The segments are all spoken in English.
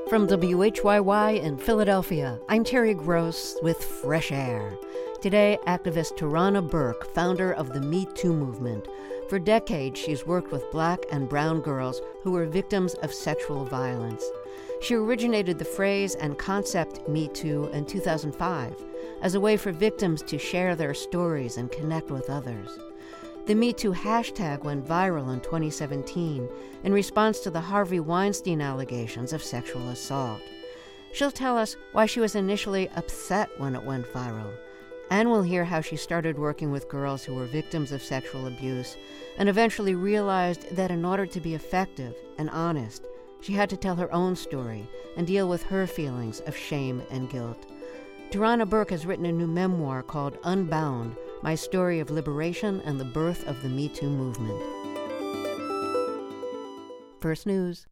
From WHYY in Philadelphia, I'm Terry Gross with Fresh Air. Today, activist Tarana Burke, founder of the Me Too movement. For decades, she's worked with black and brown girls who were victims of sexual violence. She originated the phrase and concept Me Too in 2005 as a way for victims to share their stories and connect with others. The Me Too hashtag went viral in 2017 in response to the Harvey Weinstein allegations of sexual assault. She'll tell us why she was initially upset when it went viral, and we'll hear how she started working with girls who were victims of sexual abuse and eventually realized that in order to be effective and honest, she had to tell her own story and deal with her feelings of shame and guilt. Tarana Burke has written a new memoir called Unbound, My Story of Liberation and the Birth of the Me Too Movement. First News.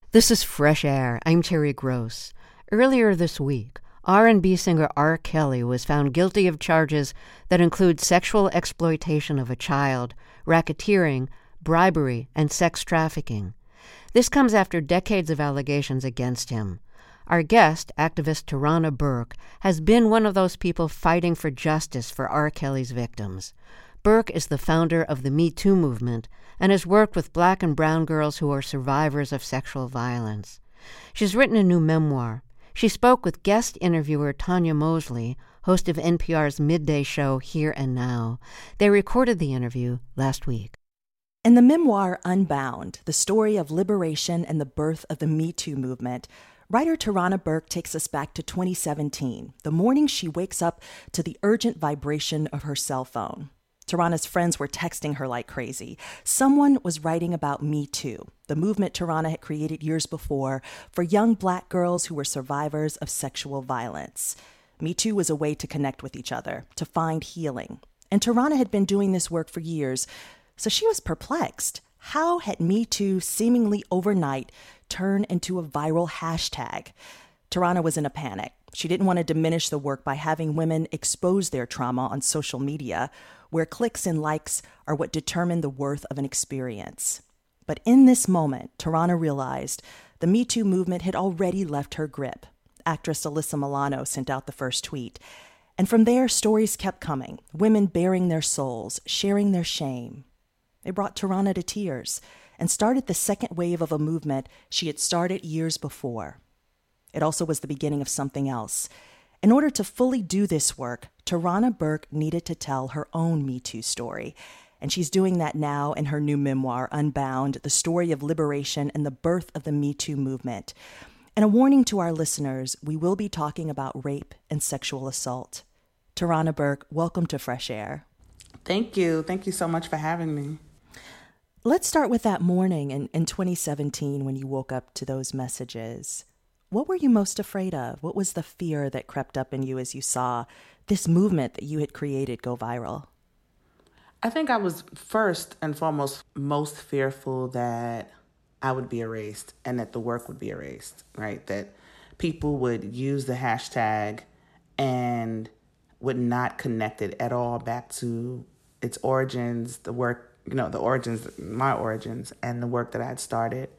This is Fresh Air. I'm Terry Gross. Earlier this week, R&B singer R. Kelly was found guilty of charges that include sexual exploitation of a child, racketeering, bribery, and sex trafficking. This comes after decades of allegations against him. Our guest, activist Tarana Burke, has been one of those people fighting for justice for R. Kelly's victims. Burke is the founder of the Me Too movement and has worked with Black and brown girls who are survivors of sexual violence. She's written a new memoir. She spoke with guest interviewer Tanya Mosley, host of NPR's midday show Here and Now. They recorded the interview last week. In the memoir Unbound, the story of liberation and the birth of the Me Too movement, writer Tarana Burke takes us back to 2017, the morning she wakes up to the urgent vibration of her cell phone. Tarana's friends were texting her like crazy. Someone was writing about Me Too, the movement Tarana had created years before for young Black girls who were survivors of sexual violence. Me Too was a way to connect with each other, to find healing. And Tarana had been doing this work for years, so she was perplexed. How had Me Too seemingly overnight turned into a viral hashtag? Tarana was in a panic. She didn't want to diminish the work by having women expose their trauma on social media, where clicks and likes are what determine the worth of an experience. But in this moment, Tarana realized the Me Too movement had already left her grip. Actress Alyssa Milano sent out the first tweet. And from there, stories kept coming, women bearing their souls, sharing their shame. It brought Tarana to tears and started the second wave of a movement she had started years before. It also was the beginning of something else. In order to fully do this work, Tarana Burke needed to tell her own Me Too story. And she's doing that now in her new memoir, Unbound, the story of liberation and the birth of the Me Too movement. And a warning to our listeners, we will be talking about rape and sexual assault. Tarana Burke, welcome to Fresh Air. Thank you. Thank you so much for having me. Let's start with that morning in 2017 when you woke up to those messages. What were you most afraid of? What was the fear that crept up in you as you saw this movement that you had created go viral? I think I was first and foremost most fearful that I would be erased and that the work would be erased, right? That people would use the hashtag and would not connect it at all back to its origins, the work, the origins, my origins, and the work that I had started.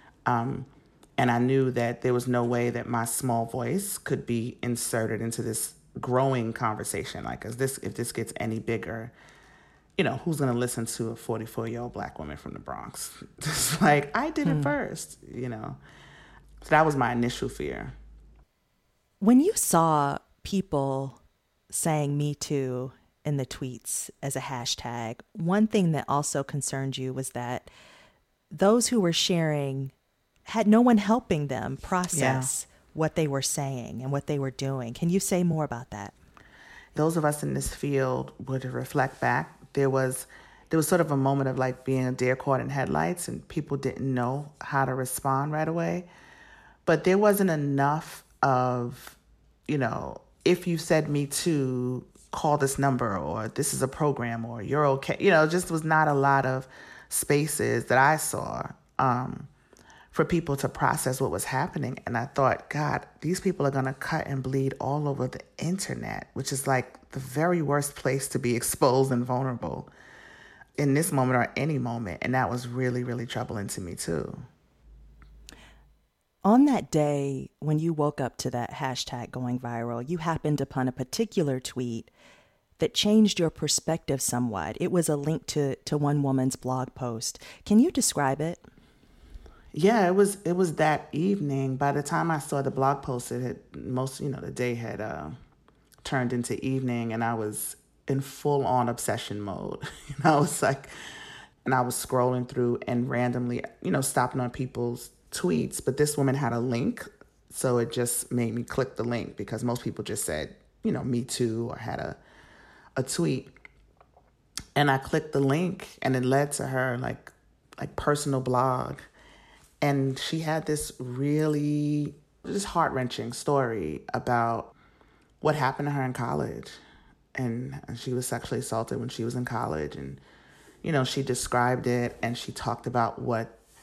And I knew that there was no way that my small voice could be inserted into this growing conversation. Like, if this gets any bigger, who's going to listen to a 44-year-old Black woman from the Bronx? Just like, I did it first, So that was my initial fear. When you saw people saying Me Too in the tweets as a hashtag, one thing that also concerned you was that those who were sharing had no one helping them process what they were saying and what they were doing. Can you say more about that? Those of us in this field would reflect back. There was sort of a moment of like being a deer caught in headlights, and people didn't know how to respond right away. But there wasn't enough of, if you said Me Too, call this number, or this is a program, or you're okay. Just was not a lot of spaces that I saw for people to process what was happening. And I thought, God, these people are going to cut and bleed all over the internet, which is like the very worst place to be exposed and vulnerable in this moment or any moment. And that was really, really troubling to me too. On that day, when you woke up to that hashtag going viral, you happened upon a particular tweet that changed your perspective somewhat. It was a link to one woman's blog post. Can you describe it? Yeah, it was that evening. By the time I saw the blog post, it had the day had turned into evening, and I was in full on obsession mode. I was like, and I was scrolling through and randomly, stopping on people's tweets. But this woman had a link, so it just made me click the link because most people just said, Me Too, or had a tweet. And I clicked the link, and it led to her like personal blog. And she had this really just heart-wrenching story about what happened to her in college. And she was sexually assaulted when she was in college. And, she described it, and she talked about what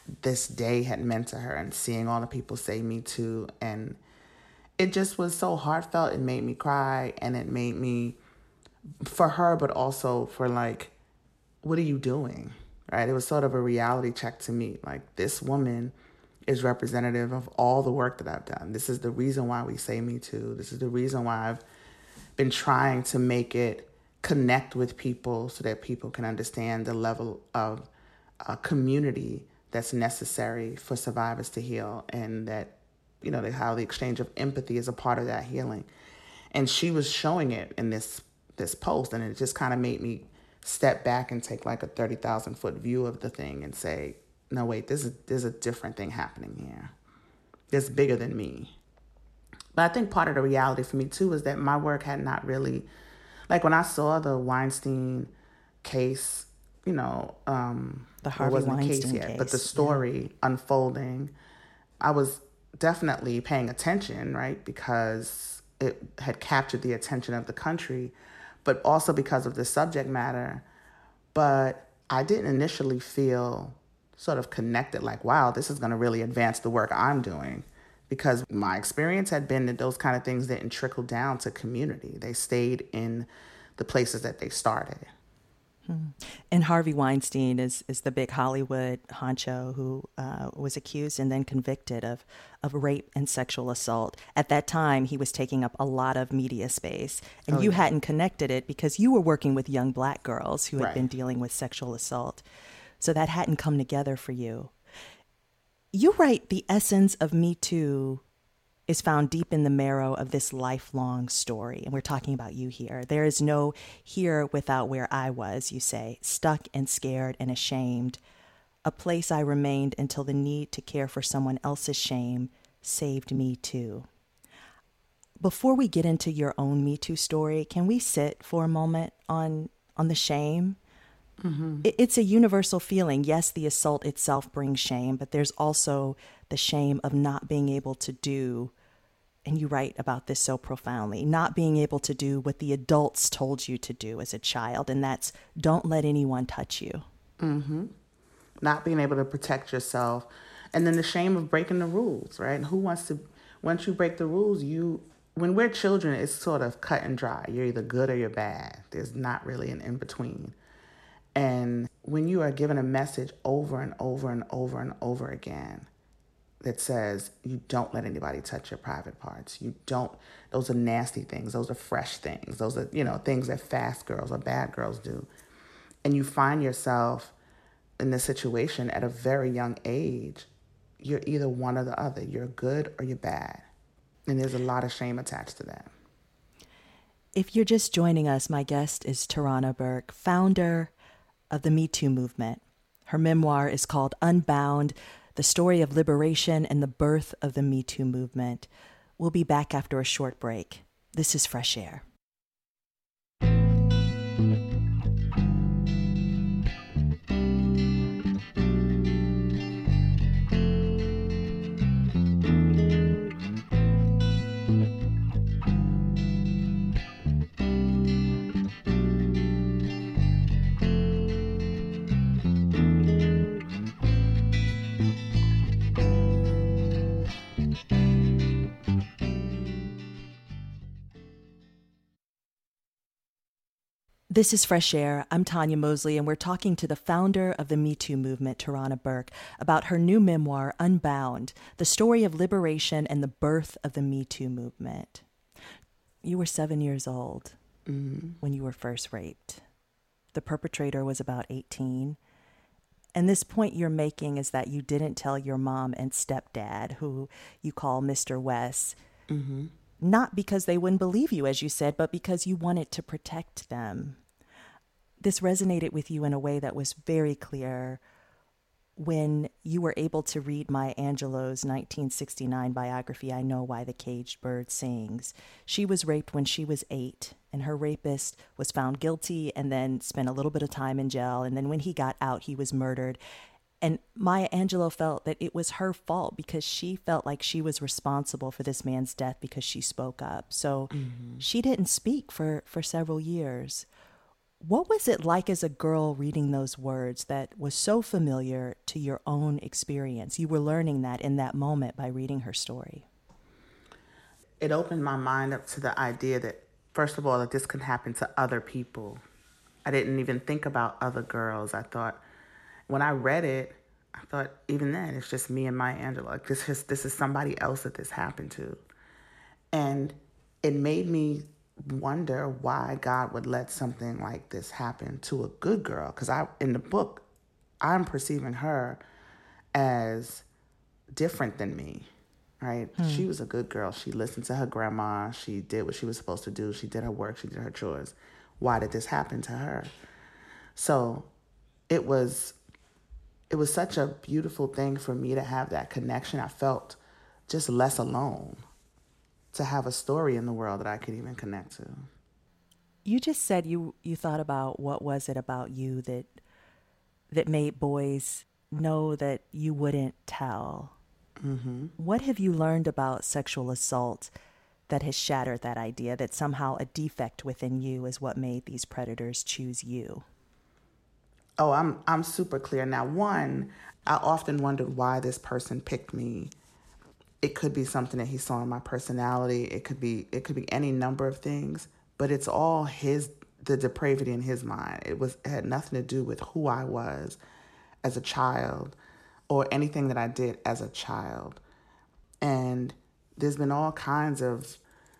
this day had meant to her, and seeing all the people say me too. And it just was so heartfelt. It made me cry, and it made me, for her, but also for like, what are you doing? Right? It was sort of a reality check to me. Like, this woman is representative of all the work that I've done. This is the reason why we say me too. This is the reason why I've been trying to make it connect with people so that people can understand the level of community that's necessary for survivors to heal, and that, you know, how the exchange of empathy is a part of that healing. And she was showing it in this post, and it just kind of made me step back and take like a 30,000 foot view of the thing and say, no, wait, there's a different thing happening here. It's bigger than me. But I think part of the reality for me too is that my work had not really, like when I saw the Weinstein case, you know, the Harvey Weinstein case, but the story unfolding, I was definitely paying attention, right? Because it had captured the attention of the country, but also because of the subject matter. But I didn't initially feel sort of connected, like, wow, this is going to really advance the work I'm doing. Because my experience had been that those kind of things didn't trickle down to community. They stayed in the places that they started. And Harvey Weinstein is the big Hollywood honcho who was accused and then convicted of rape and sexual assault. At that time, he was taking up a lot of media space. And you hadn't connected it because you were working with young Black girls who had been dealing with sexual assault. So that hadn't come together for you. You write, the essence of Me Too is found deep in the marrow of this lifelong story. And we're talking about you here. There is no here without where I was, you say, stuck and scared and ashamed. A place I remained until the need to care for someone else's shame saved me too. Before we get into your own Me Too story, can we sit for a moment on the shame? Mm-hmm. It's a universal feeling. Yes, the assault itself brings shame, but there's also the shame of not being able to do, and you write about this so profoundly, not being able to do what the adults told you to do as a child, and that's don't let anyone touch you. Mm-hmm. Not being able to protect yourself, and then the shame of breaking the rules, right? And who wants to, once you break the rules, when we're children, it's sort of cut and dry. You're either good or you're bad. There's not really an in-between. And when you are given a message over and over and over and over again that says, you don't let anybody touch your private parts. You don't, those are nasty things. Those are fresh things. Those are, things that fast girls or bad girls do. And you find yourself in this situation at a very young age. You're either one or the other. You're good or you're bad. And there's a lot of shame attached to that. If you're just joining us, my guest is Tarana Burke, founder of the Me Too movement. Her memoir is called Unbound, the story of liberation and the birth of the Me Too movement. We'll be back after a short break. This is Fresh Air. This is Fresh Air. I'm Tanya Mosley, and we're talking to the founder of the Me Too movement, Tarana Burke, about her new memoir, Unbound, the story of liberation and the birth of the Me Too movement. You were 7 years old when you were first raped. The perpetrator was about 18. And this point you're making is that you didn't tell your mom and stepdad, who you call Mr. West, not because they wouldn't believe you, as you said, but because you wanted to protect them. This resonated with you in a way that was very clear when you were able to read Maya Angelou's 1969 biography, I Know Why the Caged Bird Sings. She was raped when she was 8, and her rapist was found guilty and then spent a little bit of time in jail. And then when he got out, he was murdered. And Maya Angelou felt that it was her fault because she felt like she was responsible for this man's death because she spoke up. So she didn't speak for several years. What was it like as a girl reading those words that was so familiar to your own experience? You were learning that in that moment by reading her story. It opened my mind up to the idea that, first of all, that this could happen to other people. I didn't even think about other girls. I thought, when I read it, I thought, even then, it's just me and Maya Angelou. Like, this is somebody else that this happened to. And it made me wonder why God would let something like this happen to a good girl. Because in the book, I'm perceiving her as different than me, right? She was a good girl. She listened to her grandma. She did what she was supposed to do. She did her work. She did her chores. Why did this happen to her? So it was such a beautiful thing for me to have that connection. I felt just less alone to have a story in the world that I could even connect to. You just said you thought about what was it about you that made boys know that you wouldn't tell. Mm-hmm. What have you learned about sexual assault that has shattered that idea that somehow a defect within you is what made these predators choose you? Oh, I'm super clear now. One, I often wondered why this person picked me. It could be something that he saw in my personality. It could be any number of things, but it's all the depravity in his mind. It had nothing to do with who I was as a child or anything that I did as a child. And there's been all kinds of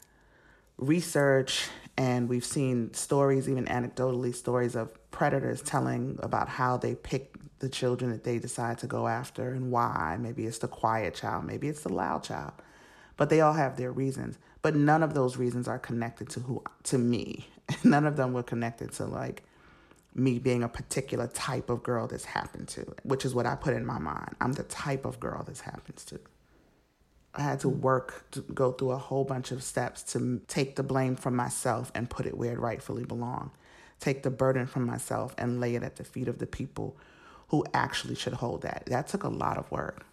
research, and we've seen stories, even anecdotally, stories of predators telling about how they pick the children that they decide to go after and why. Maybe it's the quiet child, maybe it's the loud child, but they all have their reasons. But none of those reasons are connected to me. None of them were connected to like me being a particular type of girl this happened to, which is what I put in my mind. I'm the type of girl this happens to. I had to go through a whole bunch of steps to take the blame from myself and put it where it rightfully belonged. Take the burden from myself and lay it at the feet of the people who actually should hold that. That took a lot of work.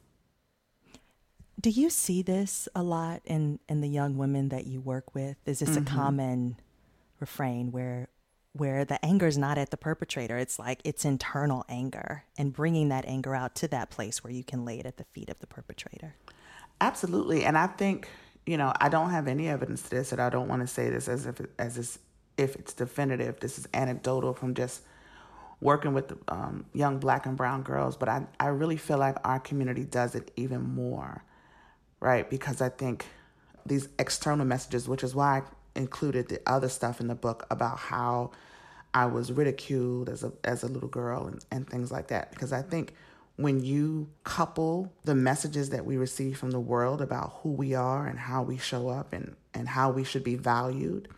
Do you see this a lot in the young women that you work with? Is this a common refrain where the anger is not at the perpetrator? It's like it's internal anger, and bringing that anger out to that place where you can lay it at the feet of the perpetrator. Absolutely. And I think, I don't have any evidence to this, and I don't want to say this as if it's definitive. This is anecdotal from just working with young Black and brown girls. But I really feel like our community does it even more, right? Because I think these external messages, which is why I included the other stuff in the book about how I was ridiculed as a little girl and things like that. Because I think when you couple the messages that we receive from the world about who we are and how we show up and how we should be valued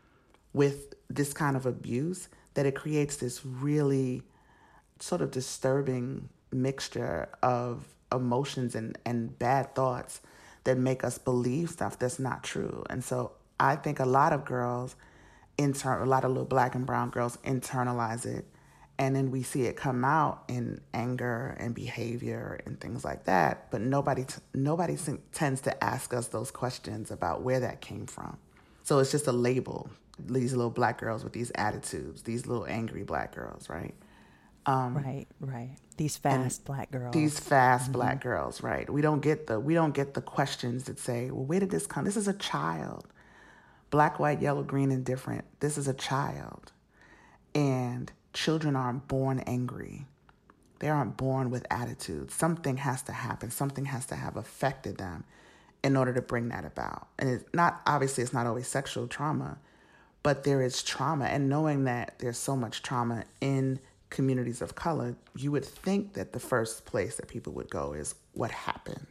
with this kind of abuse, that it creates this really sort of disturbing mixture of emotions and bad thoughts that make us believe stuff that's not true. And so I think a lot of girls, a lot of little Black and brown girls internalize it. And then we see it come out in anger and behavior and things like that. But nobody tends to ask us those questions about where that came from. So it's just a label. These little Black girls with these attitudes, these little angry Black girls, right? Right. These fast Black girls. These fast Black girls, right? We don't get the questions that say, well, where did this come? This is a child. Black, white, yellow, green, and different. This is a child. And children aren't born angry. They aren't born with attitudes. Something has to happen. Something has to have affected them in order to bring that about. And it's not always sexual trauma, but there is trauma. And knowing that there's so much trauma in communities of color, you would think that the first place that people would go is what happened.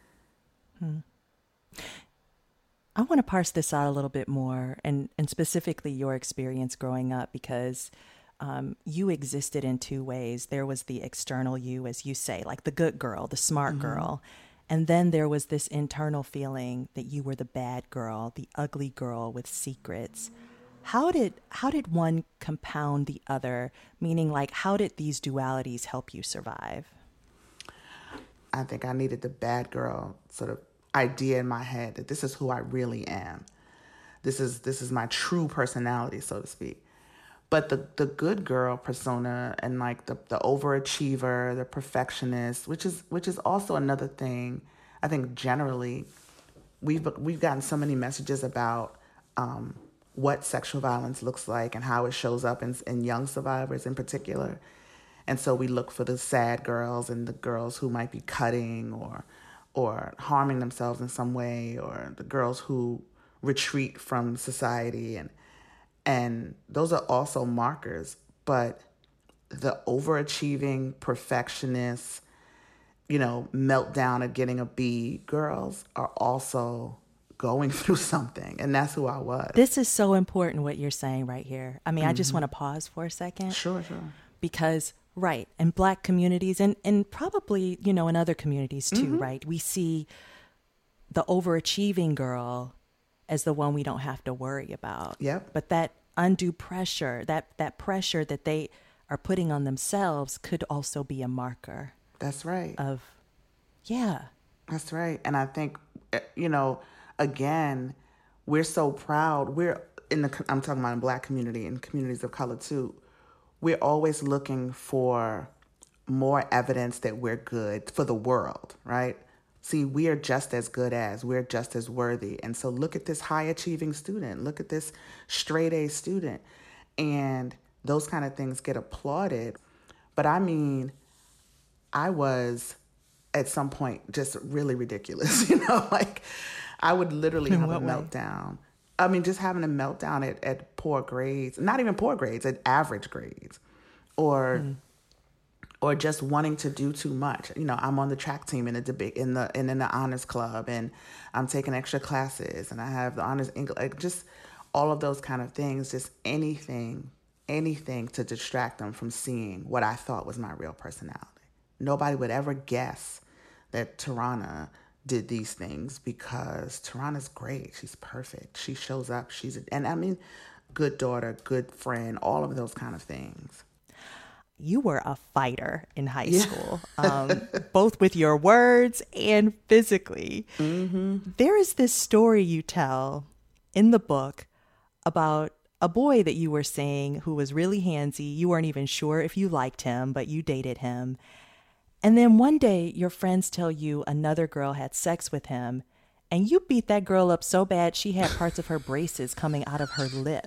I want to parse this out a little bit more, and specifically your experience growing up, because you existed in two ways. There was the external you, as you say, like the good girl, the smart girl. And then there was this internal feeling that you were the bad girl, the ugly girl with secrets. How did one compound the other? Meaning, like, how did these dualities help you survive? I think I needed the bad girl sort of idea in my head that this is who I really am. This is my true personality, so to speak. But the good girl persona and like the overachiever, the perfectionist, which is also another thing. I think generally we've gotten so many messages about what sexual violence looks like and how it shows up in young survivors in particular. And so we look for the sad girls and the girls who might be cutting or harming themselves in some way, or the girls who retreat from society, and those are also markers. But the overachieving, perfectionists, meltdown at getting a B girls are also going through something. And that's who I was. This is so important what you're saying right here. I mean, I just want to pause for a second. Sure. Because, right, in Black communities and probably, in other communities too, right? We see the overachieving girl as the one we don't have to worry about. Yep. But that undue pressure, that pressure that they are putting on themselves could also be a marker. That's right. That's right. And I think, again, we're so proud. I'm talking about in Black community and communities of color too. We're always looking for more evidence that we're good for the world, right? See, we are just as good as, we're just as worthy. And so look at this high achieving student. Look at this straight A student. And those kind of things get applauded. But I mean, I was at some point just really ridiculous, like I would literally have a meltdown. I mean, just having a meltdown at poor grades, not even poor grades, at average grades, or just wanting to do too much. I'm on the track team in the debate, in the honors club, and I'm taking extra classes, and I have the honors English, like just all of those kind of things, just anything to distract them from seeing what I thought was my real personality. Nobody would ever guess that Tarana did these things, because Tarana's great. She's perfect. She shows up. Good daughter, good friend, all of those kind of things. You were a fighter in high school, both with your words and physically. Mm-hmm. There is this story you tell in the book about a boy that you were seeing who was really handsy. You weren't even sure if you liked him, but you dated him. And then one day your friends tell you another girl had sex with him, and you beat that girl up so bad she had parts of her braces coming out of her lip.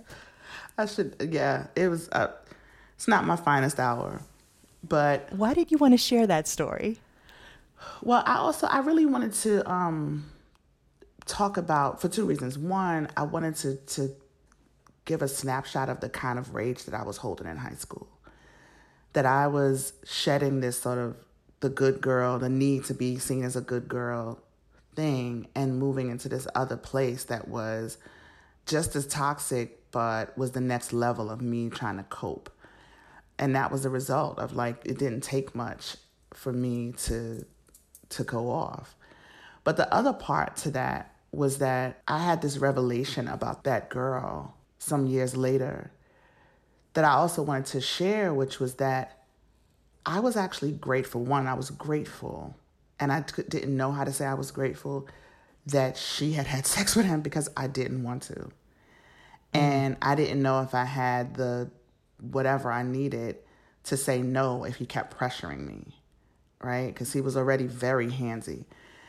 It was, it's not my finest hour, but. Why did you want to share that story? Well, I really wanted to talk about, for two reasons. One, I wanted to give a snapshot of the kind of rage that I was holding in high school. That I was shedding this sort of the good girl, the need to be seen as a good girl thing, and moving into this other place that was just as toxic, but was the next level of me trying to cope. And that was the result of, like, it didn't take much for me to go off. But the other part to that was that I had this revelation about that girl some years later that I also wanted to share, which was that I was actually grateful. One, I was grateful, and I didn't know how to say I was grateful that she had sex with him, because I didn't want to. And I didn't know if I had the whatever I needed to say no if he kept pressuring me, right? Because he was already very handsy.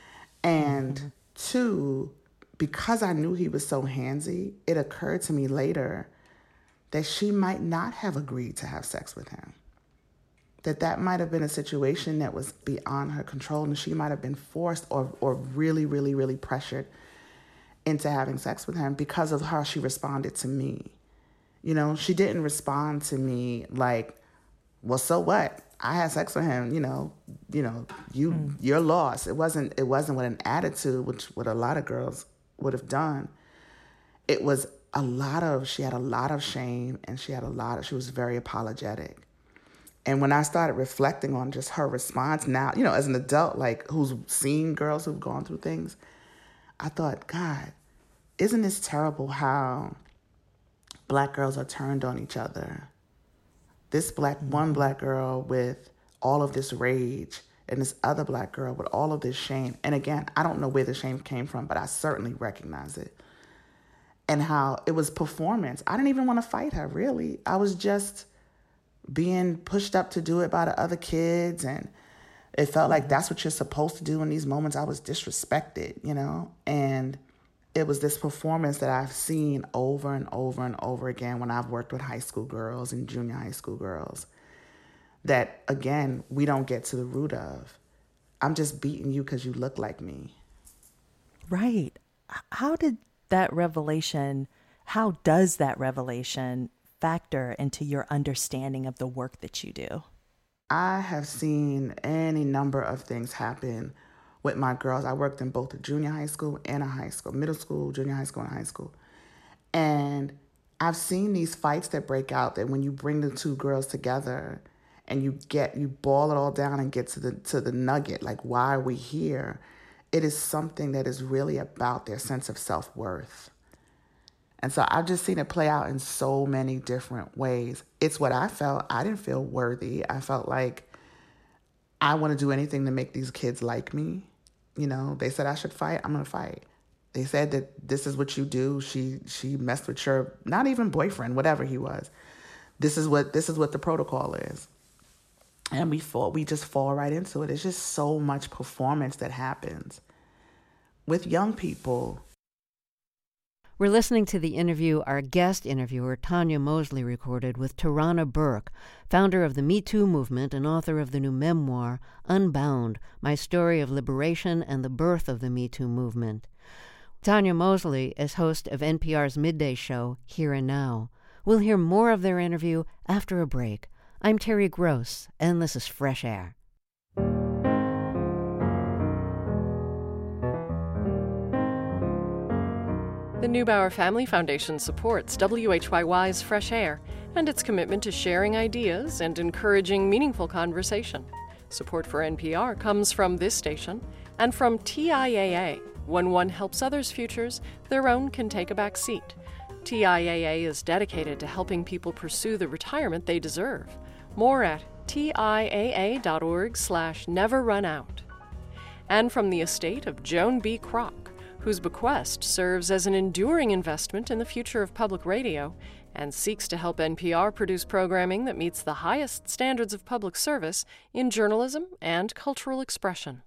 And two, because I knew he was so handsy, it occurred to me later that she might not have agreed to have sex with him. That might have been a situation that was beyond her control, and she might have been forced or really, really, really pressured into having sex with him because of how she responded to me. She didn't respond to me like, well, so what? I had sex with him, you're lost. It wasn't with an attitude, which what a lot of girls would have done. It was she had a lot of shame, and she was very apologetic. And when I started reflecting on just her response now, as an adult, like, who's seen girls who've gone through things, I thought, God, isn't this terrible how Black girls are turned on each other? This one Black girl with all of this rage, and this other Black girl with all of this shame. And again, I don't know where the shame came from, but I certainly recognize it. and how it was performance. I didn't even want to fight her, really. I was just being pushed up to do it by the other kids, and it felt like that's what you're supposed to do in these moments. I was disrespected, and it was this performance that I've seen over and over and over again when I've worked with high school girls and junior high school girls that, again, we don't get to the root of. I'm just beating you because you look like me. Right. How does that revelation factor into your understanding of the work that you do? I have seen any number of things happen with my girls. I worked in both a junior high school and a high school, middle school, junior high school, and high school. And I've seen these fights that break out that when you bring the two girls together and you boil it all down and get to the nugget, like why are we here? It is something that is really about their sense of self-worth. And so I've just seen it play out in so many different ways. It's what I felt. I didn't feel worthy. I felt like I want to do anything to make these kids like me. They said I should fight. I'm going to fight. They said that this is what you do. She messed with your, not even boyfriend, whatever he was. This is what the protocol is. And we just fall right into it. It's just so much performance that happens with young people. We're listening to the interview our guest interviewer Tanya Mosley recorded with Tarana Burke, founder of the Me Too movement and author of the new memoir, Unbound, My Story of Liberation and the Birth of the Me Too Movement. Tanya Mosley is host of NPR's midday show, Here and Now. We'll hear more of their interview after a break. I'm Terry Gross, and this is Fresh Air. The Neubauer Family Foundation supports WHYY's Fresh Air and its commitment to sharing ideas and encouraging meaningful conversation. Support for NPR comes from this station and from TIAA. When one helps others' futures, their own can take a back seat. TIAA is dedicated to helping people pursue the retirement they deserve. More at TIAA.org/neverrunout. And from the estate of Joan B. Kroc, whose bequest serves as an enduring investment in the future of public radio and seeks to help NPR produce programming that meets the highest standards of public service in journalism and cultural expression.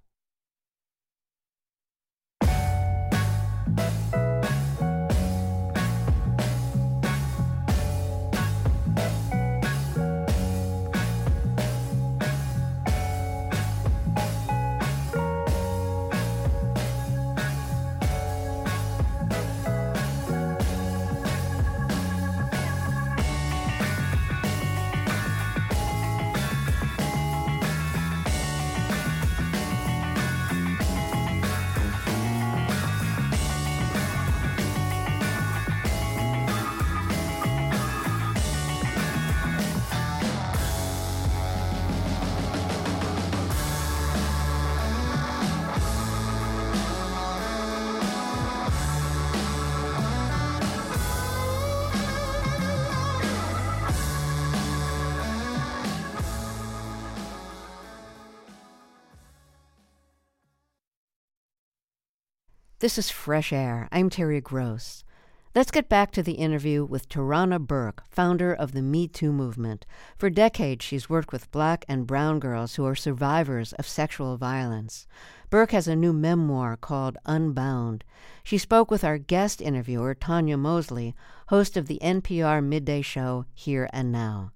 This is Fresh Air. I'm Terry Gross. Let's get back to the interview with Tarana Burke, founder of the Me Too movement. For decades, she's worked with Black and brown girls who are survivors of sexual violence. Burke has a new memoir called Unbound. She spoke with our guest interviewer, Tanya Mosley, host of the NPR midday show Here and Now.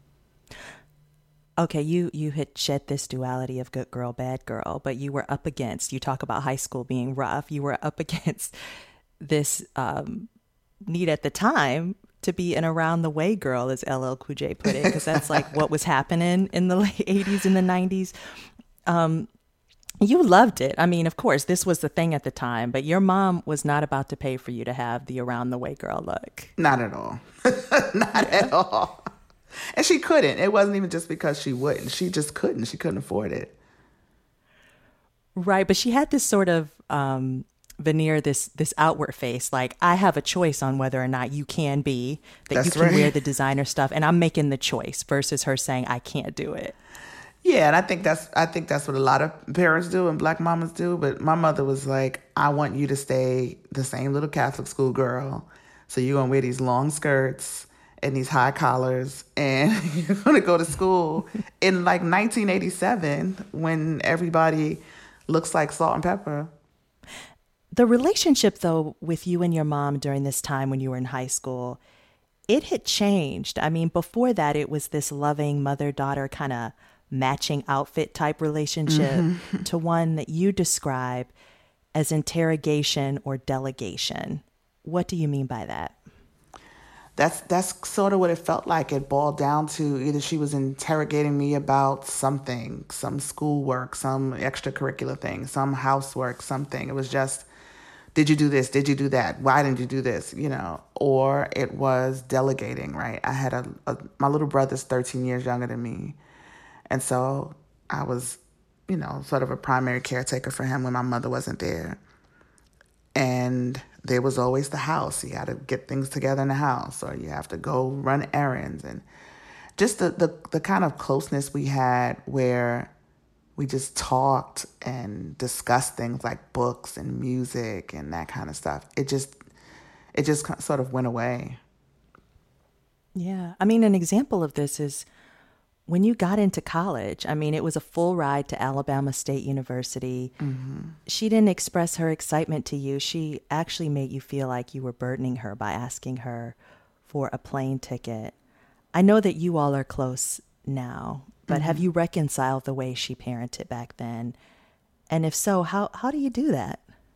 Okay, you had shed this duality of good girl, bad girl, but you were up against, you talk about high school being rough, you were up against this need at the time to be an around the way girl, as LL Cool J put it, because that's like what was happening in the late 80s and the 90s. You loved it. I mean, of course, this was the thing at the time, but your mom was not about to pay for you to have the around the way girl look. Not at all. Not at all. And she couldn't. It wasn't even just because she wouldn't. She just couldn't. She couldn't afford it. Right. But she had this sort of veneer, this outward face, like, I have a choice on whether or not you can be, that That's you can right. wear the designer stuff, and I'm making the choice, versus her saying, I can't do it. Yeah, and I think that's what a lot of parents do and Black mamas do. But my mother was like, I want you to stay the same little Catholic school girl. So you're going to wear these long skirts and these high collars, and you're going to go to school in like 1987 when everybody looks like salt and pepper. The relationship, though, with you and your mom during this time when you were in high school, it had changed. I mean, before that, it was this loving mother-daughter kind of matching outfit type relationship to one that you describe as interrogation or delegation. What do you mean by that? That's sort of what it felt like. It boiled down to either she was interrogating me about something, some schoolwork, some extracurricular thing, some housework, something. It was just, did you do this? Did you do that? Why didn't you do this? Or it was delegating, right? I had my little brother's 13 years younger than me. And so I was, sort of a primary caretaker for him when my mother wasn't there. And there was always the house. You had to get things together in the house, or you have to go run errands. And just the kind of closeness we had where we just talked and discussed things like books and music and that kind of stuff. It just sort of went away. Yeah. I mean, an example of this is when you got into college. I mean, it was a full ride to Alabama State University. Mm-hmm. She didn't express her excitement to you. She actually made you feel like you were burdening her by asking her for a plane ticket. I know that you all are close now, but have you reconciled the way she parented back then? And if so, how do you do that?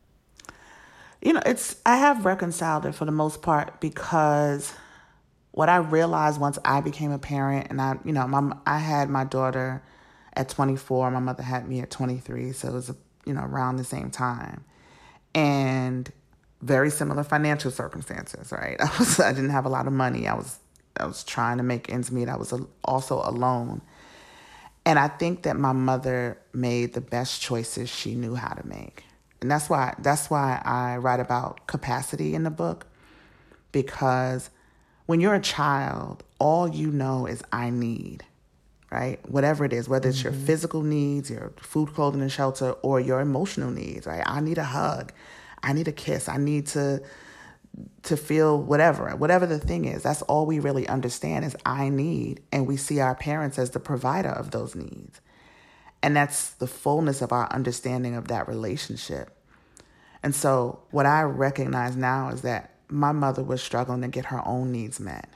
I have reconciled it for the most part, because what I realized once I became a parent, and I had my daughter at 24, my mother had me at 23, so it was around the same time, and very similar financial circumstances, right? I didn't have a lot of money. I was trying to make ends meet. I was also alone, and I think that my mother made the best choices she knew how to make, and that's why I write about capacity in the book, because when you're a child, all you know is I need, right? Whatever it is, whether it's your physical needs, your food, clothing, and shelter, or your emotional needs, right? I need a hug. I need a kiss. I need to feel whatever the thing is. That's all we really understand is I need. And we see our parents as the provider of those needs. And that's the fullness of our understanding of that relationship. And so what I recognize now is that my mother was struggling to get her own needs met.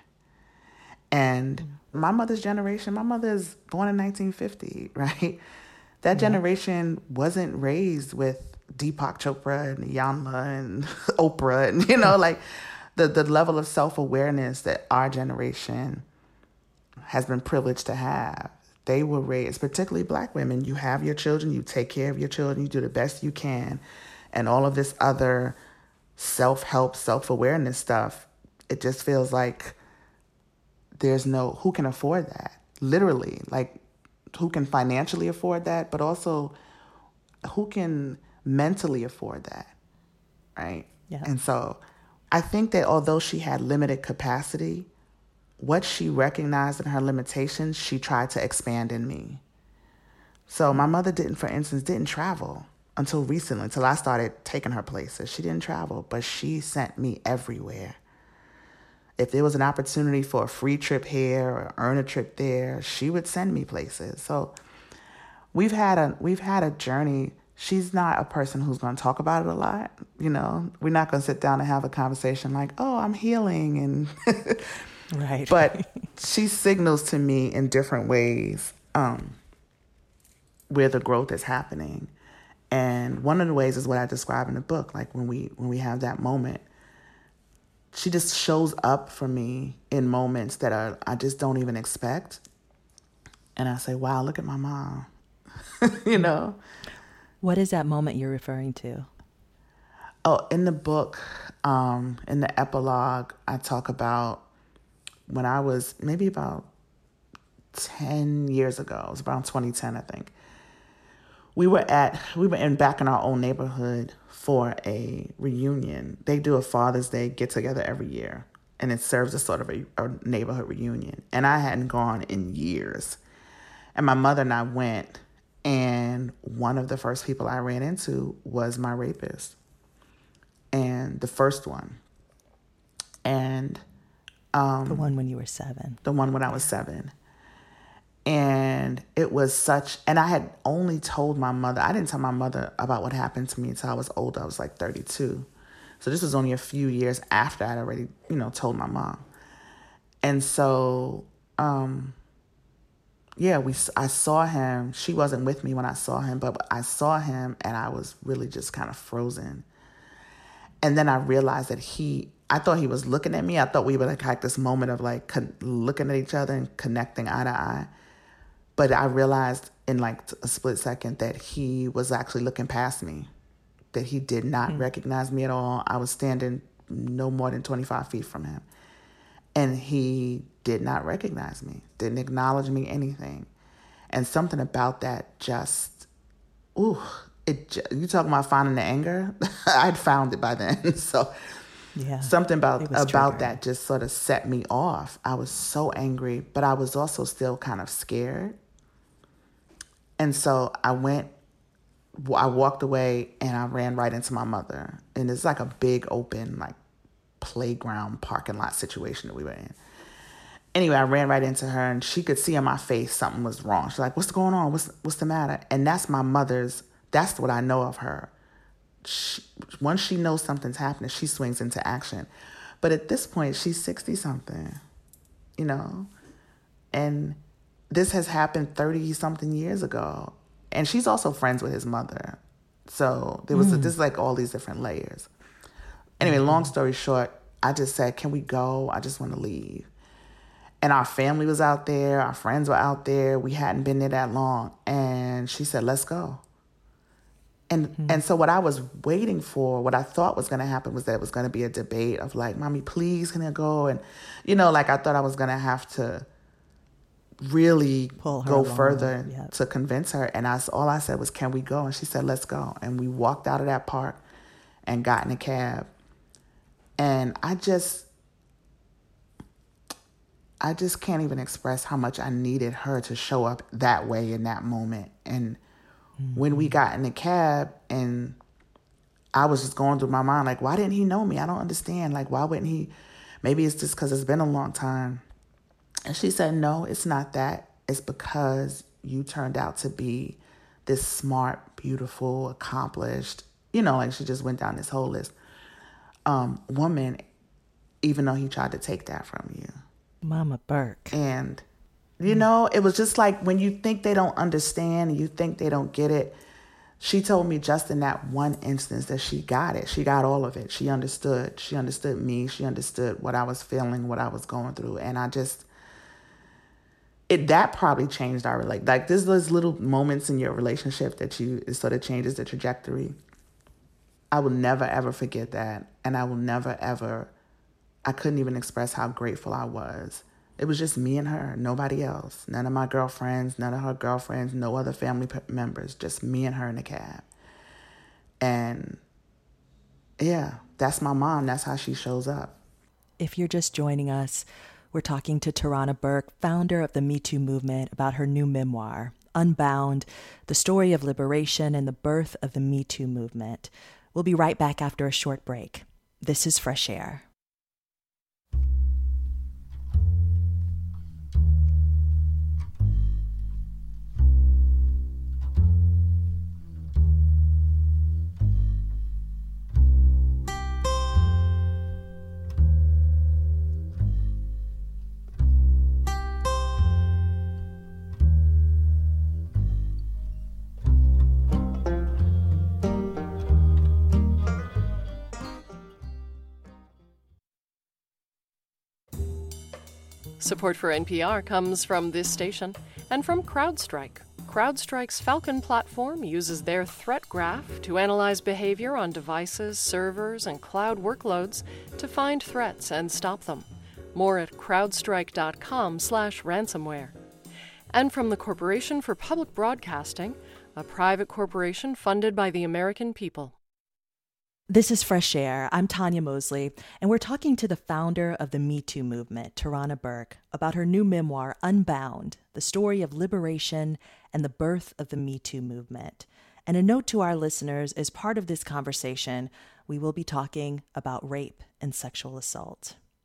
And my mother's generation, my mother is born in 1950, right? That generation wasn't raised with Deepak Chopra and Iyanla and Oprah and, like the level of self-awareness that our generation has been privileged to have. They were raised, particularly Black women. You have your children, you take care of your children, you do the best you can. And all of this other self-help, self-awareness stuff, it just feels like there's who can afford that? Literally, like who can financially afford that, but also who can mentally afford that, right? Yeah. And so I think that although she had limited capacity, what she recognized in her limitations, she tried to expand in me. So my mother didn't travel until recently, until I started taking her places. She didn't travel, but she sent me everywhere. If there was an opportunity for a free trip here or earn a trip there, she would send me places. So we've had a journey. She's not a person who's going to talk about it a lot. We're not going to sit down and have a conversation like, oh, I'm healing. And right. But she signals to me in different ways where the growth is happening. And one of the ways is what I describe in the book. Like when we have that moment, she just shows up for me in moments that I just don't even expect. And I say, wow, look at my mom, What is that moment you're referring to? Oh, in the book, in the epilogue, I talk about when I was maybe about 10 years ago. It was around 2010, I think. We were back in our own neighborhood for a reunion. They do a Father's Day get together every year, and it serves as sort of a neighborhood reunion. And I hadn't gone in years. And my mother and I went, and one of the first people I ran into was my rapist. And the first one. And the one when you were 7. The one when I was 7. And it was such, and I had only told my mother, I didn't tell my mother about what happened to me until I was older. I was like 32. So this was only a few years after I'd already, told my mom. And so, I saw him. She wasn't with me when I saw him, but I saw him and I was really just kind of frozen. And then I realized that I thought he was looking at me. I thought we would like this moment of like looking at each other and connecting eye to eye. But I realized in like a split second that he was actually looking past me, that he did not recognize me at all. I was standing no more than 25 feet from him. And he did not recognize me, didn't acknowledge me, anything. And something about that just, you talking about finding the anger? I'd found it by then. So yeah, something about that just sort of set me off. I was so angry, but I was also still kind of scared. And so I walked away and I ran right into my mother. And it's like a big open, like playground parking lot situation that we were in. Anyway, I ran right into her and she could see on my face something was wrong. She's like, what's going on? What's the matter? And that's my mother's, that's what I know of her. Once she knows something's happening, she swings into action. But at this point, she's 60-something, and this has happened 30-something years ago. And she's also friends with his mother. So there was this like all these different layers. Anyway, long story short, I just said, can we go? I just want to leave. And our family was out there. Our friends were out there. We hadn't been there that long. And she said, let's go. And so what I was waiting for, what I thought was going to happen was that it was going to be a debate of like, Mommy, please, can I go? And, like I thought I was going to have to really go further to convince her. And all I said was, can we go? And she said, let's go. And we walked out of that park and got in a cab. And I just can't even express how much I needed her to show up that way in that moment. And when we got in the cab and I was just going through my mind, like, why didn't he know me? I don't understand. Like, why wouldn't he? Maybe it's just because it's been a long time. And she said, no, it's not that. It's because you turned out to be this smart, beautiful, accomplished, like she just went down this whole list, woman, even though he tried to take that from you. Mama Burke. And, it was just like when you think they don't understand, you think they don't get it. She told me just in that one instance that she got it. She got all of it. She understood. She understood me. She understood what I was feeling, what I was going through. And that probably changed our relationship. Like there's those little moments in your relationship that it sort of changes the trajectory. I will never, ever forget that. And I will never, ever, I couldn't even express how grateful I was. It was just me and her, nobody else. None of my girlfriends, none of her girlfriends, no other family members, just me and her in the cab. And yeah, that's my mom. That's how she shows up. If you're just joining us, we're talking to Tarana Burke, founder of the Me Too movement, about her new memoir, Unbound, the story of liberation and the birth of the Me Too movement. We'll be right back after a short break. This is Fresh Air. Support for NPR comes from this station and from CrowdStrike. CrowdStrike's Falcon platform uses their threat graph to analyze behavior on devices, servers, and cloud workloads to find threats and stop them. More at crowdstrike.com/ransomware. And from the Corporation for Public Broadcasting, a private corporation funded by the American people. This is Fresh Air. I'm Tanya Mosley, and we're talking to the founder of the Me Too movement, Tarana Burke, about her new memoir, Unbound, the story of liberation and the birth of the Me Too movement. And a note to our listeners, as part of this conversation, we will be talking about rape and sexual assault.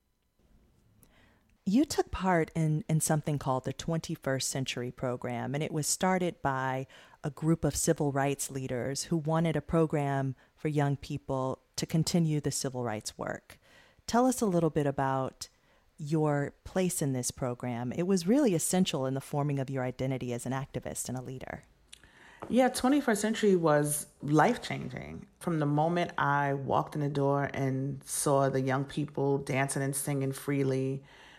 You took part in something called the 21st Century Program, and it was started by a group of civil rights leaders who wanted a program for young people to continue the civil rights work. Tell us a little bit about your place in this program. It was really essential in the forming of your identity as an activist and a leader. Yeah, 21st Century was life-changing. From the moment I walked in the door and saw the young people dancing and singing freely,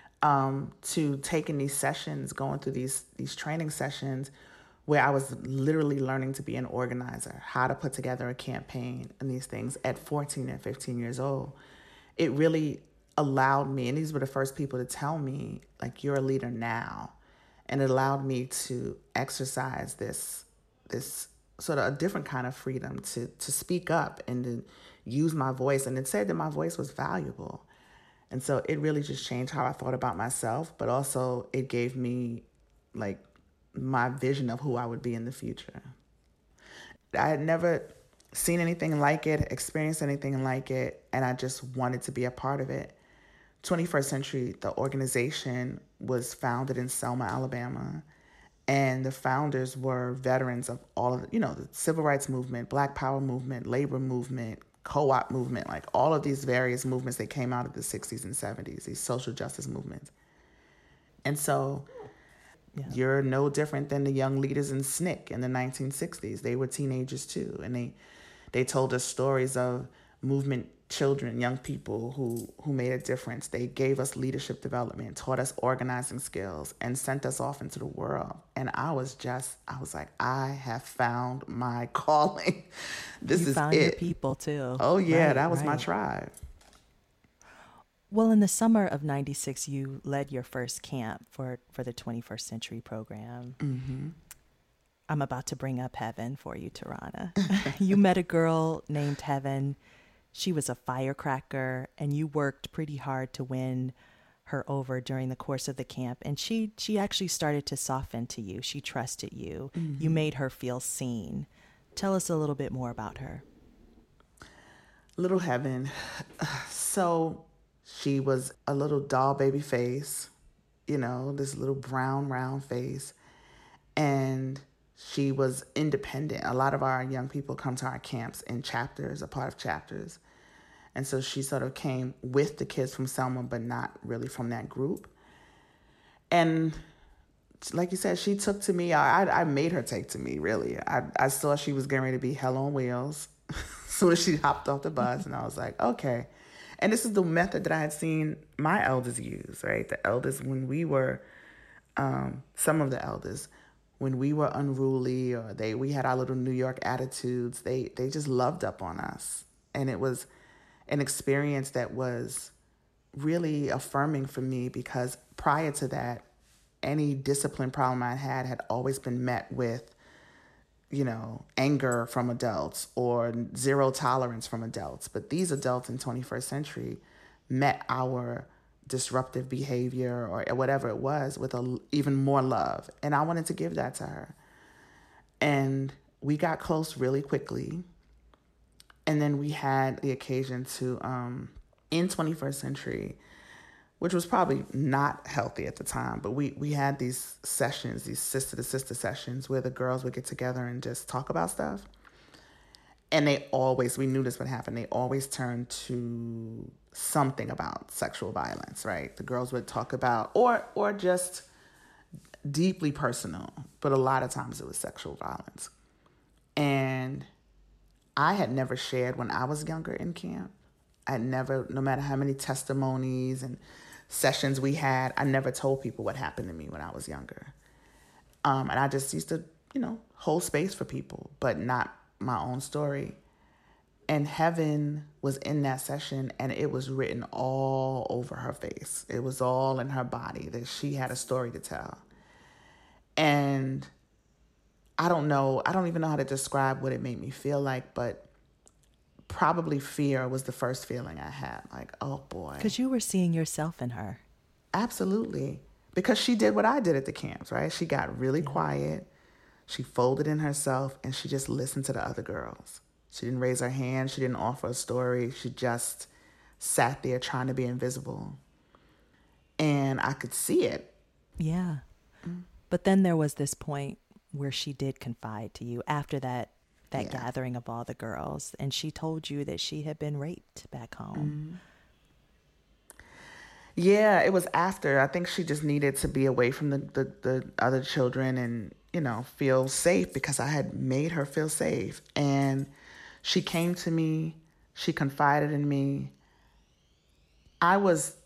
to taking these sessions, going through these training sessions where I was literally learning to be an organizer, how to put together a campaign and these things at 14 and 15 years old. It really allowed me, and these were the first people to tell me, like, you're a leader now. And it allowed me to exercise this sort of a different kind of freedom to speak up and to use my voice. And it said that my voice was valuable. And so it really just changed how I thought about myself, but also it gave me like my vision of who I would be in the future. I had never seen anything like it, experienced anything like it, and I just wanted to be a part of it. 21st Century, the organization, was founded in Selma, Alabama, and the founders were veterans of all of the civil rights movement, Black Power movement, labor movement, co-op movement, like all of these various movements that came out of the 60s and 70s, these social justice movements. And so you're no different than the young leaders in SNCC in the 1960s. They were teenagers too. And they told us stories of movement children, young people who made a difference. They gave us leadership development, taught us organizing skills, and sent us off into the world. And I was like, I have found my calling. This is it. You found your people too. Oh yeah, that was my tribe. Well, in the summer of '96, you led your first camp for the 21st Century Program. Mm-hmm. I'm about to bring up Heaven for you, Tarana. You met a girl named Heaven. She was a firecracker, and you worked pretty hard to win her over during the course of the camp. And she actually started to soften to you. She trusted you. Mm-hmm. You made her feel seen. Tell us a little bit more about her. Little Heaven. So she was a little doll baby face, this little brown, round face. And she was independent. A lot of our young people come to our camps in chapters, a part of chapters. And so she sort of came with the kids from Selma, but not really from that group. And like you said, she took to me. I made her take to me, really. I saw she was getting ready to be hell on wheels as soon as she hopped off the bus. And I was like, okay. And this is the method that I had seen my elders use, right? The elders, when we were, some of the elders, when we were unruly or we had our little New York attitudes, they just loved up on us. And it was an experience that was really affirming for me, because prior to that, any discipline problem I had always been met with, anger from adults or zero tolerance from adults. But these adults in 21st Century met our disruptive behavior or whatever it was with even more love. And I wanted to give that to her. And we got close really quickly. And then we had the occasion to, in 21st Century, which was probably not healthy at the time, but we had these sessions, these sister-to-sister sessions where the girls would get together and just talk about stuff. And we knew this would happen, they always turned to something about sexual violence, right? The girls would talk about, or just deeply personal, but a lot of times it was sexual violence. And I had never shared when I was younger in camp. No matter how many testimonies and sessions we had, I never told people what happened to me when I was younger. And I just used to, hold space for people, but not my own story. And Heaven was in that session, and it was written all over her face. It was all in her body that she had a story to tell. And I don't even know how to describe what it made me feel like, but probably fear was the first feeling I had. Like, oh boy. Because you were seeing yourself in her. Absolutely. Because she did what I did at the camps, right? She got really quiet. She folded in herself, and she just listened to the other girls. She didn't raise her hand. She didn't offer a story. She just sat there trying to be invisible. and I could see it. Yeah. But then there was this point where she did confide to you after that gathering of all the girls, and she told you that she had been raped back home. Yeah, it was after. I think she just needed to be away from the other children and, feel safe, because I had made her feel safe. And she came to me, she confided in me. I was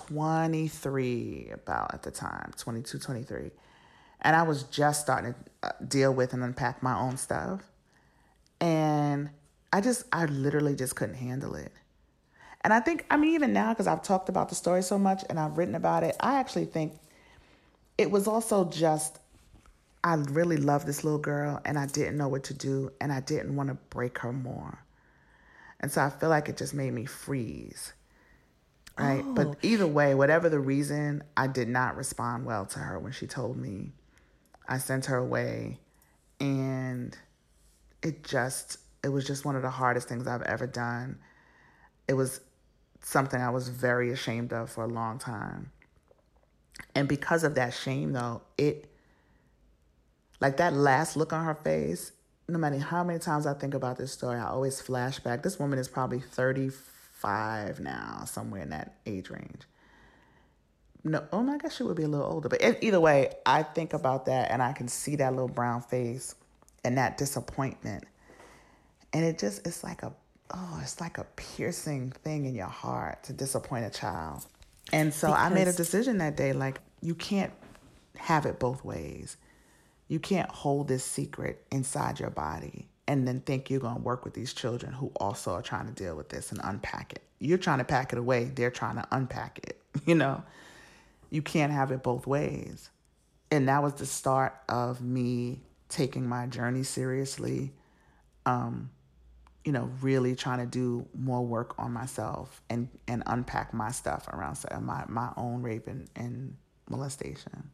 23 about at the time, 22, 23. And I was just starting to deal with and unpack my own stuff. And I literally just couldn't handle it. And I think, even now, because I've talked about the story so much and I've written about it, I actually think it was also just, I really loved this little girl and I didn't know what to do and I didn't want to break her more. And so I feel like it just made me freeze. Right? Oh. But either way, whatever the reason, I did not respond well to her when she told me. I sent her away, and it was just one of the hardest things I've ever done. It was something I was very ashamed of for a long time. And because of that shame, though, like that last look on her face, no matter how many times I think about this story, I always flash back. This woman is probably 35 now, somewhere in that age range. No, I guess she would be a little older. But either way, I think about that and I can see that little brown face and that disappointment. And it's like a piercing thing in your heart to disappoint a child. And so I made a decision that day, like, you can't have it both ways. You can't hold this secret inside your body and then think you're going to work with these children who also are trying to deal with this and unpack it. You're trying to pack it away. They're trying to unpack it, You can't have it both ways. And that was the start of me taking my journey seriously, really trying to do more work on myself and unpack my stuff around my own rape and molestation.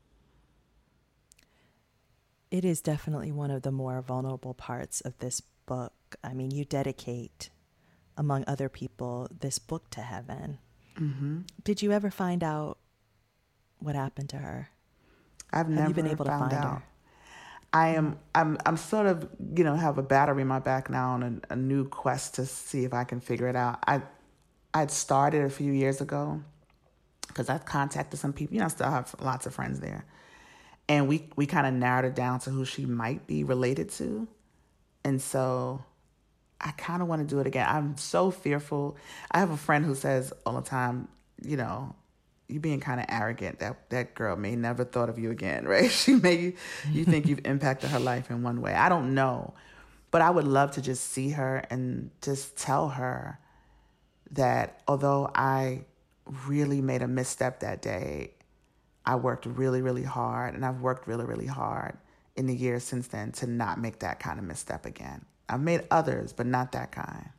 It is definitely one of the more vulnerable parts of this book. You dedicate, among other people, this book to Heaven. Mm-hmm. Did you ever find out what happened to her? Have never been able to find out. her? I'm sort of, have a battery in my back now on a new quest to see if I can figure it out. I'd started a few years ago because I've contacted some people. I still have lots of friends there. And we kind of narrowed it down to who she might be related to. And so I kind of want to do it again. I'm so fearful. I have a friend who says all the time, you being kind of arrogant. That girl may never thought of you again, right? You think you've impacted her life in one way. I don't know. But I would love to just see her and just tell her that although I really made a misstep that day, I worked really, really hard, and I've worked really, really hard in the years since then to not make that kind of misstep again. I've made others, but not that kind.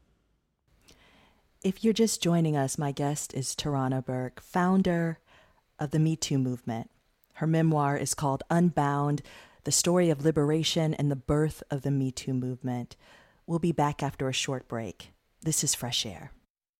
If you're just joining us, my guest is Tarana Burke, founder of the Me Too movement. Her memoir is called Unbound, The Story of Liberation and the Birth of the Me Too movement. We'll be back after a short break. This is Fresh Air.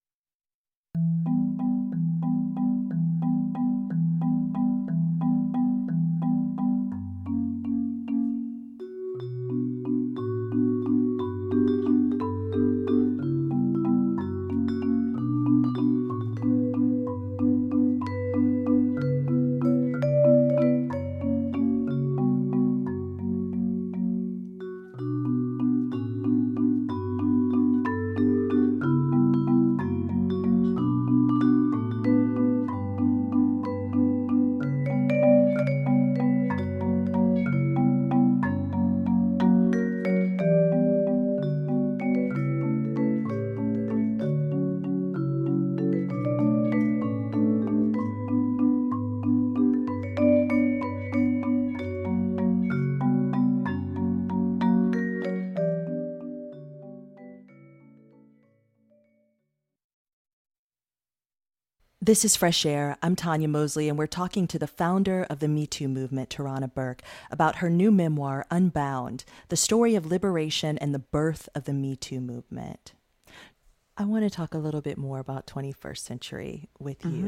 This is Fresh Air. I'm Tanya Mosley, and we're talking to the founder of the Me Too movement, Tarana Burke, about her new memoir, Unbound, the story of liberation and the birth of the Me Too movement. I want to talk a little bit more about 21st Century with you.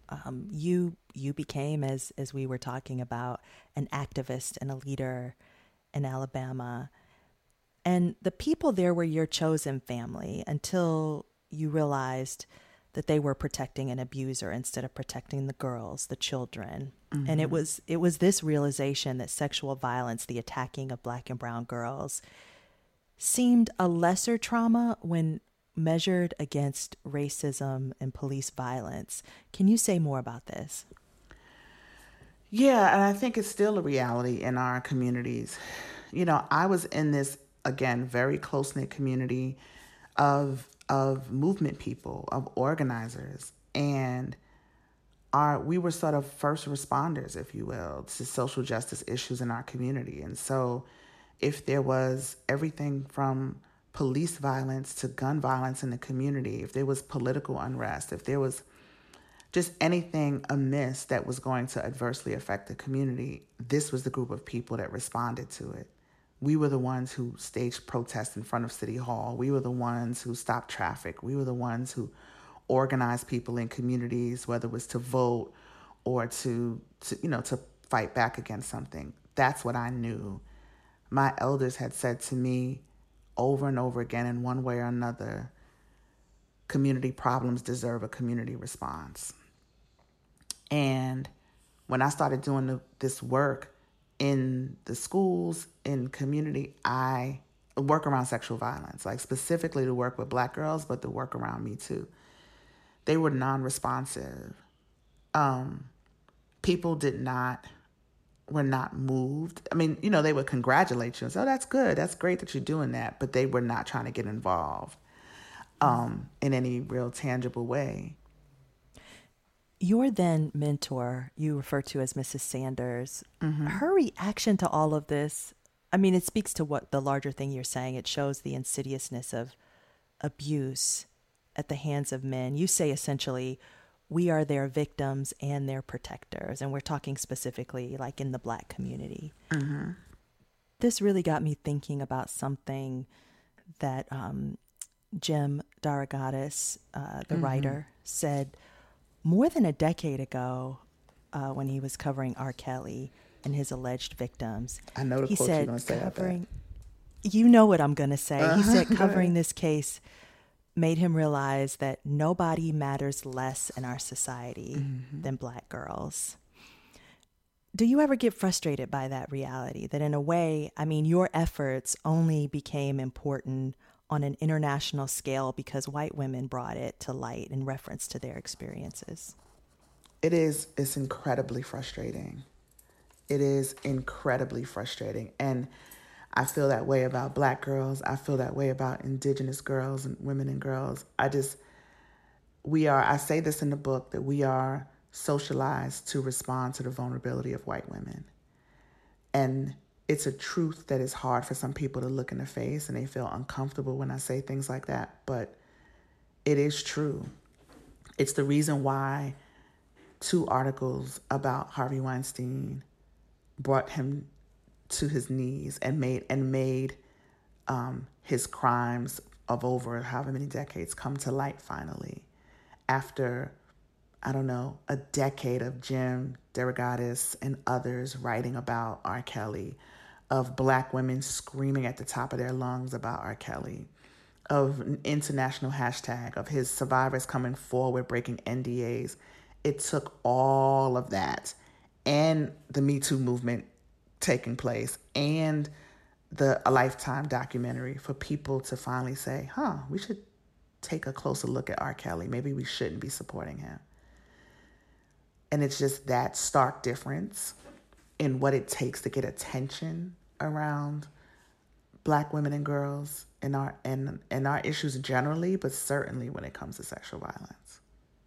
you became, as we were talking about, an activist and a leader in Alabama. And the people there were your chosen family until you realized that they were protecting an abuser instead of protecting the girls, the children. Mm-hmm. And it was this realization that sexual violence, the attacking of Black and brown girls, seemed a lesser trauma when measured against racism and police violence. Can you say more about this? Yeah, and I think it's still a reality in our communities. You know, I was in this, again, very close-knit community of movement people, of organizers, and we were sort of first responders, if you will, to social justice issues in our community. And so if there was everything from police violence to gun violence in the community, if there was political unrest, if there was just anything amiss that was going to adversely affect the community, this was the group of people that responded to it. We were the ones who staged protests in front of City Hall. We were the ones who stopped traffic. We were the ones who organized people in communities, whether it was to vote or to fight back against something. That's what I knew. My elders had said to me over and over again, in one way or another, community problems deserve a community response. And when I started doing this work in the schools, in community, I work around sexual violence, like specifically to work with Black girls, but the work around me too. They were non-responsive. People were not moved. I mean, they would congratulate you and say, oh, that's good. That's great that you're doing that. But they were not trying to get involved in any real tangible way. Your then mentor, you refer to as Mrs. Sanders, mm-hmm. her reaction to all of this, I mean, it speaks to what the larger thing you're saying. It shows the insidiousness of abuse at the hands of men. You say essentially, we are their victims and their protectors. And we're talking specifically like in the Black community. Mm-hmm. This really got me thinking about something that Jim DeRogatis, the mm-hmm. writer, said more than a decade ago when he was covering R. Kelly and his alleged victims. I know the quote you're going to say about that. You know what I'm going to say. He said covering this case made him realize that nobody matters less in our society mm-hmm. than Black girls. Do you ever get frustrated by that reality? That in a way, I mean, your efforts only became important on an international scale because white women brought it to light in reference to their experiences? It's incredibly frustrating. It is incredibly frustrating. And I feel that way about Black girls. I feel that way about Indigenous girls and women and girls. I say this in the book, that we are socialized to respond to the vulnerability of white women. And it's a truth that is hard for some people to look in the face, and they feel uncomfortable when I say things like that. But it is true. It's the reason why 2 articles about Harvey Weinstein brought him to his knees and made his crimes of over however many decades come to light finally, after, I don't know, a decade of Jim DeRogatis and others writing about R. Kelly, of Black women screaming at the top of their lungs about R. Kelly, of an international hashtag, of his survivors coming forward, breaking NDAs. It took all of that and the Me Too movement taking place and a Lifetime documentary for people to finally say, we should take a closer look at R. Kelly. Maybe we shouldn't be supporting him. And it's just that stark difference in what it takes to get attention around Black women and girls and our issues generally, but certainly when it comes to sexual violence.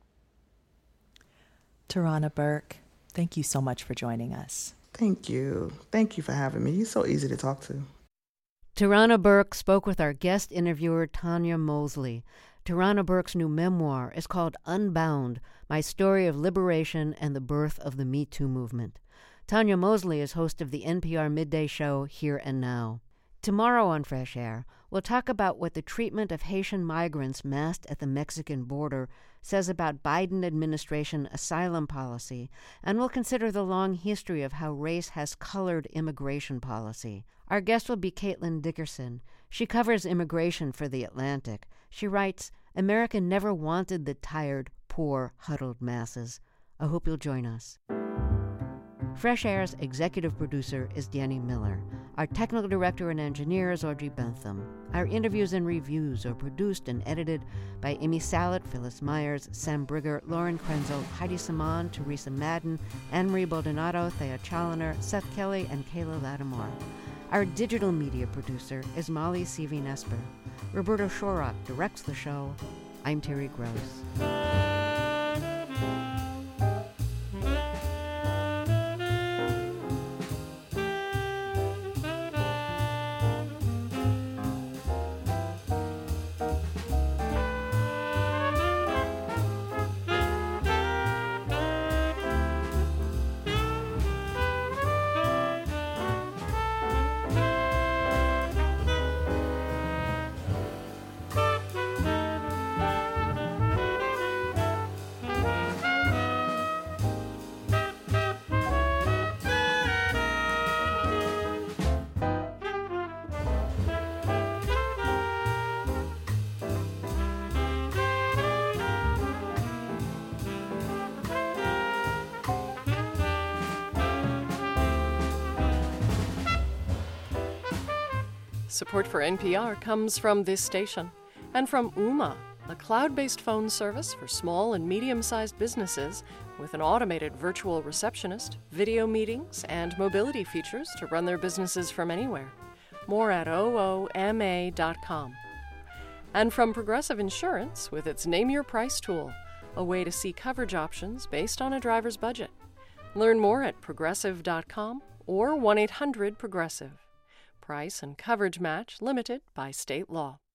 Tarana Burke, thank you so much for joining us. Thank you. Thank you for having me. You're so easy to talk to. Tarana Burke spoke with our guest interviewer, Tanya Mosley. Tarana Burke's new memoir is called Unbound, My Story of Liberation and the Birth of the Me Too Movement. Tanya Mosley is host of the NPR midday show Here and Now. Tomorrow on Fresh Air, we'll talk about what the treatment of Haitian migrants massed at the Mexican border says about Biden administration asylum policy, and we'll consider the long history of how race has colored immigration policy. Our guest will be Caitlin Dickerson. She covers immigration for The Atlantic. She writes, "America never wanted the tired, poor, huddled masses." I hope you'll join us. Fresh Air's executive producer is Danny Miller. Our technical director and engineer is Audrey Bentham. Our interviews and reviews are produced and edited by Amy Salet, Phyllis Myers, Sam Brigger, Lauren Krenzel, Heidi Saman, Teresa Madden, Anne-Marie Baldonado, Thea Challoner, Seth Kelly, and Kayla Lattimore. Our digital media producer is Molly Seavey-Nesper. Roberto Shorrock directs the show. I'm Terry Gross. Support for NPR comes from this station and from Ooma, a cloud-based phone service for small and medium-sized businesses with an automated virtual receptionist, video meetings, and mobility features to run their businesses from anywhere. More at ooma.com. And from Progressive Insurance with its Name Your Price tool, a way to see coverage options based on a driver's budget. Learn more at progressive.com or 1-800-PROGRESSIVE. Price and coverage match limited by state law.